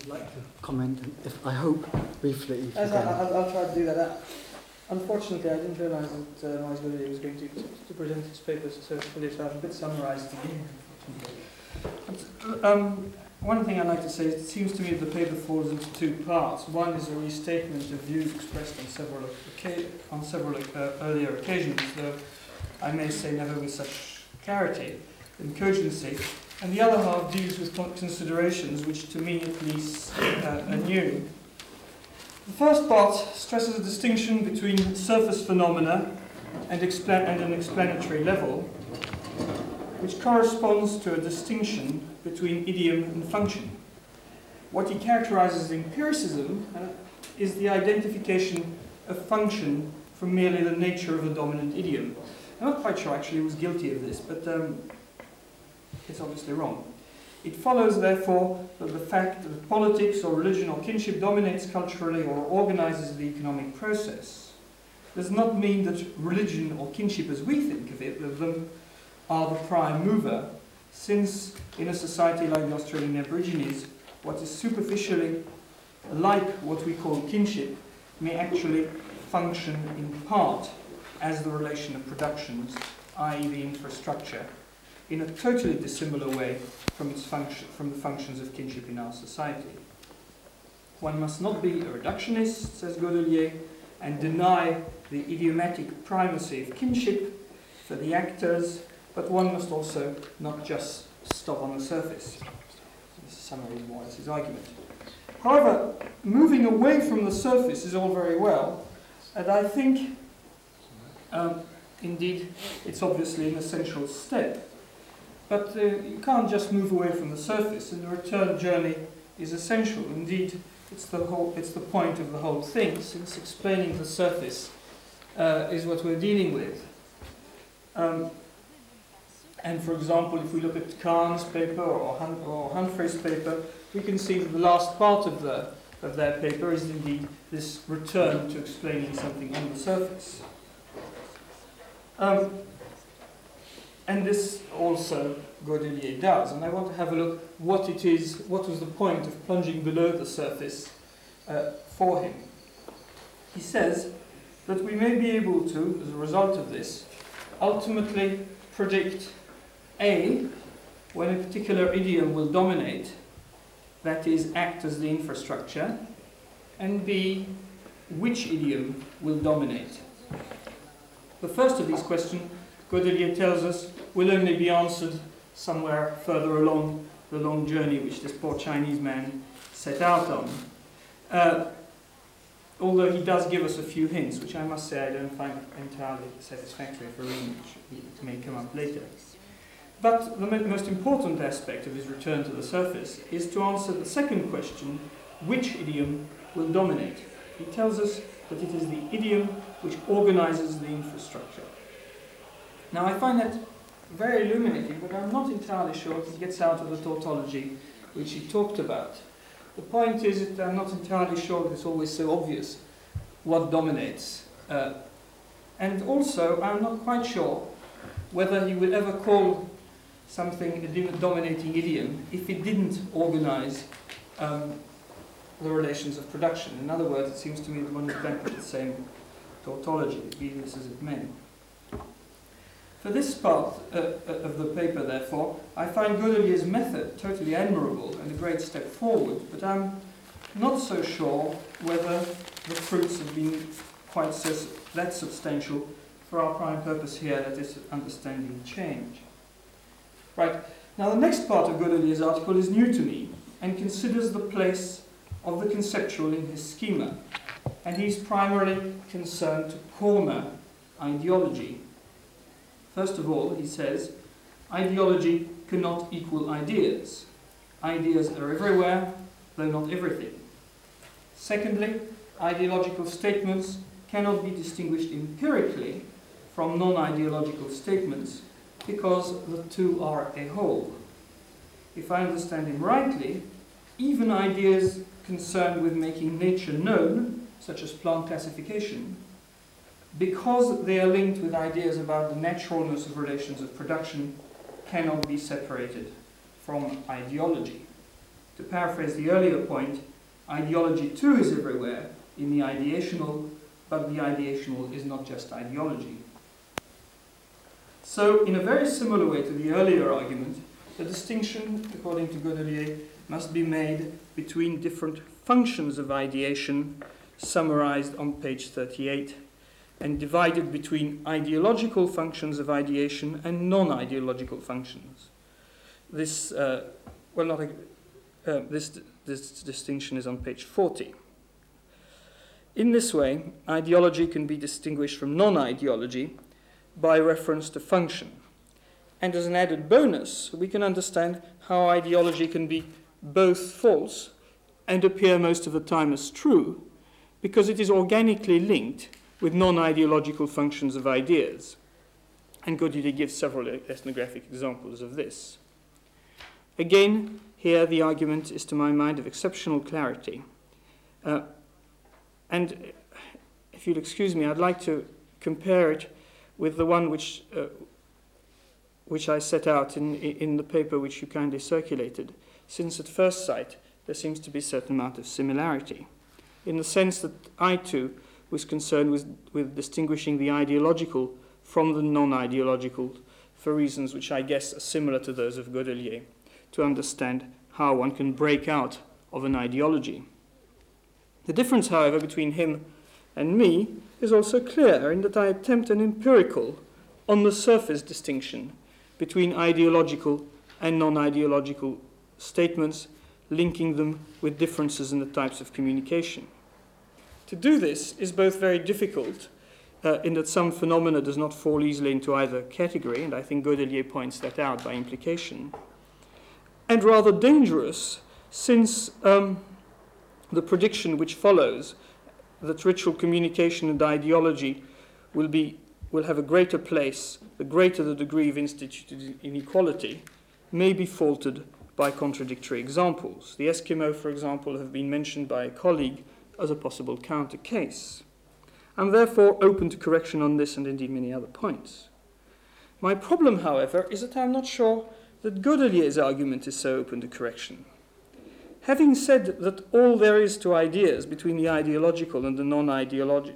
would like to comment, if I hope briefly. If Yes, I'll try to do that. Unfortunately, I didn't realize that Maurice Goodelier was going to present his papers so fully, so I've a bit summarized again. One thing I'd like to say is it seems to me that the paper falls into two parts. One is a restatement of views expressed on several earlier occasions, though I may say never with such clarity and cogency. And the other half deals with considerations which, to me at least, are new. The first part stresses a distinction between surface phenomena and an explanatory level, which corresponds to a distinction between idiom and function. What he characterizes as empiricism is the identification of function from merely the nature of a dominant idiom. I'm not quite sure actually he was guilty of this, but it's obviously wrong. It follows, therefore, that the fact that politics or religion or kinship dominates culturally or organizes the economic process does not mean that religion or kinship as we think of them are the prime mover, since in a society like the Australian Aborigines, what is superficially like what we call kinship may actually function in part as the relation of productions, i.e. the infrastructure, in a totally dissimilar way from the functions of kinship in our society. One must not be a reductionist, says Goodelier, and deny the idiomatic primacy of kinship for the actors, but one must also not just stop on the surface. This summarizes more his argument. However, moving away from the surface is all very well, and I think, indeed, it's obviously an essential step. But you can't just move away from the surface, and the return journey is essential. Indeed, it's the point of the whole thing, since explaining the surface is what we're dealing with. And for example, if we look at Kahn's paper or Humphrey's paper, we can see that the last part of their paper is indeed this return to explaining something on the surface. And this also Goodelier does, and I want to have a look what was the point of plunging below the surface for him. He says that we may be able to, as a result of this, ultimately predict A, when a particular idiom will dominate, that is, act as the infrastructure, and B, which idiom will dominate. The first of these questions, Goodelier tells us, will only be answered somewhere further along the long journey which this poor Chinese man set out on. Although he does give us a few hints, which I must say I don't find entirely satisfactory for reasons which may come up later. But the most important aspect of his return to the surface is to answer the second question, which idiom will dominate? He tells us that it is the idiom which organizes the infrastructure. Now I find that very illuminating, but I'm not entirely sure it gets out of the tautology which he talked about. The point is that I'm not entirely sure that it's always so obvious what dominates. And also, I'm not quite sure whether he would ever call something a dominating idiom if it didn't organize the relations of production. In other words, it seems to me that one is back to the same tautology, be this as it may. For this part of the paper, therefore, I find Goodelier's method totally admirable and a great step forward, but I'm not so sure whether the fruits have been quite that substantial for our prime purpose here, that is understanding change. Right, now the next part of Goodelier's article is new to me and considers the place of the conceptual in his schema, and he's primarily concerned to corner ideology. First of all, he says, ideology cannot equal ideas. Ideas are everywhere, though not everything. Secondly, ideological statements cannot be distinguished empirically from non-ideological statements because the two are a whole. If I understand him rightly, even ideas concerned with making nature known, such as plant classification, because they are linked with ideas about the naturalness of relations of production, cannot be separated from ideology. To paraphrase the earlier point, ideology too is everywhere in the ideational, but the ideational is not just ideology. So, in a very similar way to the earlier argument, the distinction, according to Godelier, must be made between different functions of ideation, summarized on page 38, and divided between ideological functions of ideation and non-ideological functions. This, this distinction is on page 40. In this way, ideology can be distinguished from non-ideology by reference to function. And as an added bonus, we can understand how ideology can be both false and appear most of the time as true, because it is organically linked with non-ideological functions of ideas. And Godelier gives several ethnographic examples of this. Again, here the argument is, to my mind, of exceptional clarity. And if you'll excuse me, I'd like to compare it with the one which I set out in the paper which you kindly circulated, since at first sight there seems to be a certain amount of similarity, in the sense that I too was concerned with distinguishing the ideological from the non-ideological for reasons which I guess are similar to those of Godelier, to understand how one can break out of an ideology. The difference, however, between him and me is also clear in that I attempt an empirical, on the surface distinction between ideological and non-ideological statements, linking them with differences in the types of communication. To do this is both very difficult in that some phenomena does not fall easily into either category, and I think Godelier points that out by implication, and rather dangerous, since the prediction which follows, that ritual communication and ideology will have a greater place, the greater the degree of instituted inequality, may be faulted by contradictory examples. The Eskimo, for example, have been mentioned by a colleague as a possible counter case. I'm therefore open to correction on this and indeed many other points. My problem, however, is that I'm not sure that Godelier's argument is so open to correction. Having said that all there is to ideas between the ideological and the non-ideological,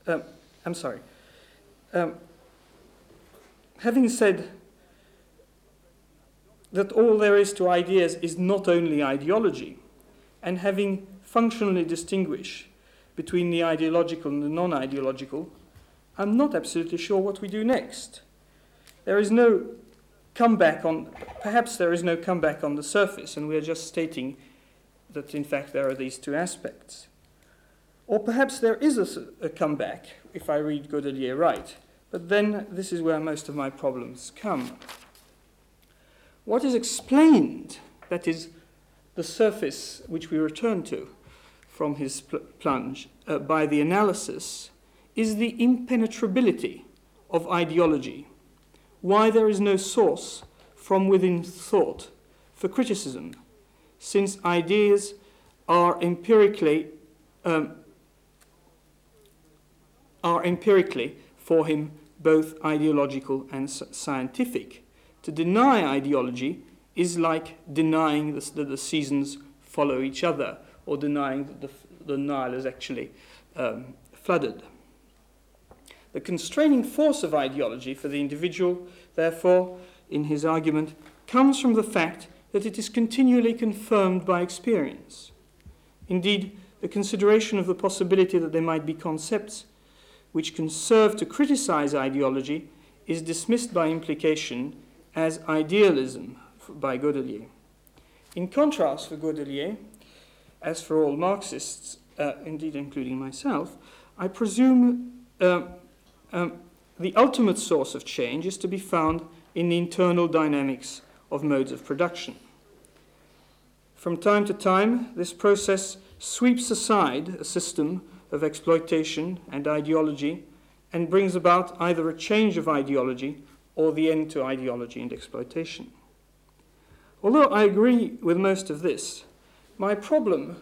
having said that all there is to ideas is not only ideology, and having functionally distinguished between the ideological and the non-ideological, I'm not absolutely sure what we do next. There is no comeback perhaps there is no comeback on the surface, and we are just stating that in fact there are these two aspects. Or perhaps there is a comeback, if I read Godelier right, but then this is where most of my problems come. What is explained, that is, the surface which we return to from his plunge by the analysis, is the impenetrability of ideology, why there is no source from within thought for criticism, since ideas are empirically for him both ideological and scientific. To deny ideology is like denying that the seasons follow each other, or denying that the Nile is actually flooded. The constraining force of ideology for the individual, therefore, in his argument, comes from the fact that it is continually confirmed by experience. Indeed, the consideration of the possibility that there might be concepts which can serve to criticize ideology is dismissed by implication as idealism by Godelier. In contrast, for Godelier, as for all Marxists, indeed including myself, I presume the ultimate source of change is to be found in the internal dynamics of modes of production. From time to time, this process sweeps aside a system of exploitation and ideology and brings about either a change of ideology or the end to ideology and exploitation. Although I agree with most of this, my problem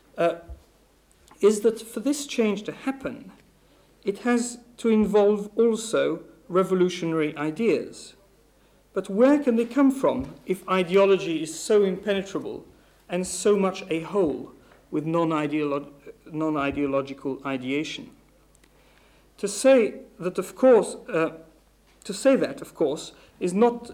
is that for this change to happen, it has to involve also revolutionary ideas. But where can they come from if ideology is so impenetrable and so much a whole with non-ideological ideation. To say that, of course, is not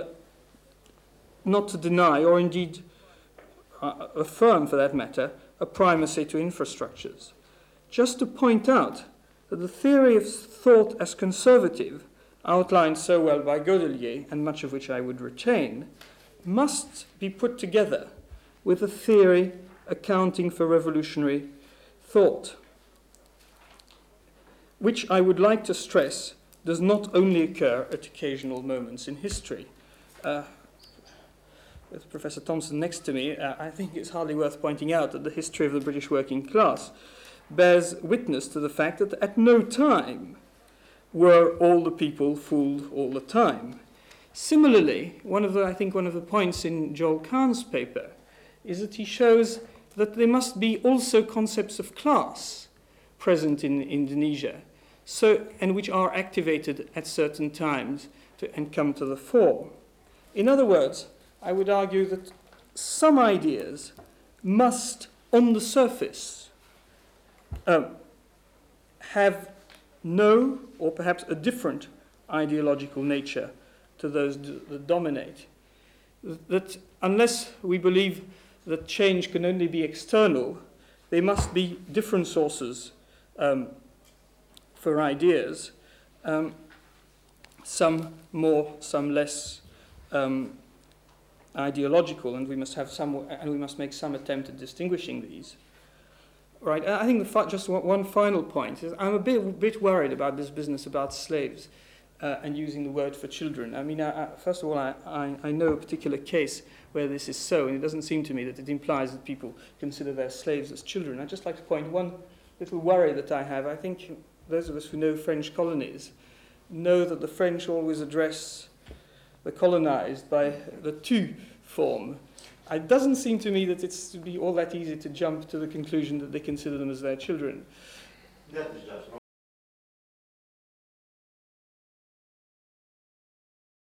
to deny, or indeed affirm, for that matter, a primacy to infrastructures. Just to point out that the theory of thought as conservative, outlined so well by Godelier, and much of which I would retain, must be put together with a theory accounting for revolutionary thought, which I would like to stress does not only occur at occasional moments in history. With Professor Thompson next to me, I think it's hardly worth pointing out that the history of the British working class bears witness to the fact that at no time were all the people fooled all the time. Similarly, one of the points in Joel Kahn's paper is that he shows that there must be also concepts of class present in Indonesia, and which are activated at certain times and come to the fore. In other words, I would argue that some ideas must, on the surface, have no, or perhaps a different ideological nature to those that dominate. That unless we believe that change can only be external, there must be different sources for ideas, some more, some less ideological, and we must make some attempt at distinguishing these. Right. I think just one final point is I'm a bit worried about this business about slaves and using the word for children. I mean, first of all, I know a particular case where this is so, and it doesn't seem to me that it implies that people consider their slaves as children. I'd just like to point one little worry that I have. I think those of us who know French colonies know that the French always address the colonized by the tu form. It doesn't seem to me that it's to be all that easy to jump to the conclusion that they consider them as their children. That is just